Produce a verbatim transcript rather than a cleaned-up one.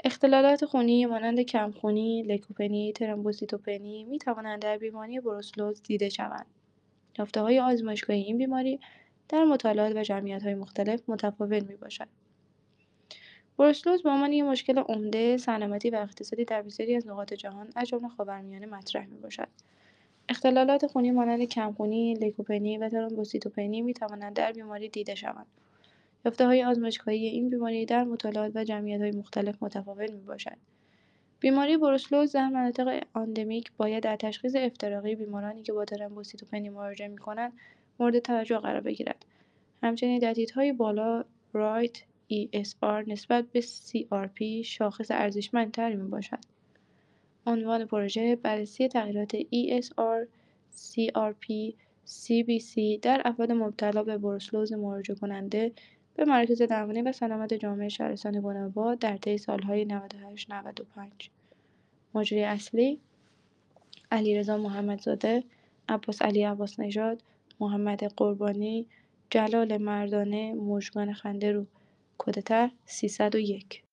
اختلالات خونی مانند کم‌خونی، لیکوپنی، ترومبوسیتوپنی می‌توانند در بیماری بروسلوز دیده شوند. یافته‌های آزمایشگاهی این بیماری در مطالعات و جمعیت‌های مختلف متفاوت می‌باشد. بروسلوز به عنوان یک مشکل عمده سلامتی و اقتصادی در بسیاری از نقاط جهان از جمله خاورمیانه مطرح می‌باشد. اختلالات خونی مانند کم‌خونی، لیکوپنی و ترومبوسیتوپنی می‌توانند در بیماری دیده شوند. یافته‌های آزمایشگاهی این بیماری در مطالعات و جمعیت‌های مختلف متفاوت می‌باشد. بیماری بروسلوز در مناطق آندمیک باید در تشخیص افتراقی بیمارانی که با ترومبوسیتوپنی مراجعه می‌کنند مورد توجه قرار بگیرد. همچنین در دیدهای بالا رایت ای اس آر نسبت به سی آر پی شاخص ارزشمندتری میباشد. عنوان پروژه بررسی تغییرات ای اس آر، سی آر پی، سی بی سی در افراد مبتلا به بروسلوز مراجعه کننده به مراکز درمانی و سلامت جامعه شهرستان گنه‌آباد در طی سال‌های نود و هشت نود و پنج. مجری اصلی علیرضا محمدزاده، عباس علی عباس‌نژاد، محمد قربانی، جلال مردانه، مژگان خندرو کد طرح سیصد و یک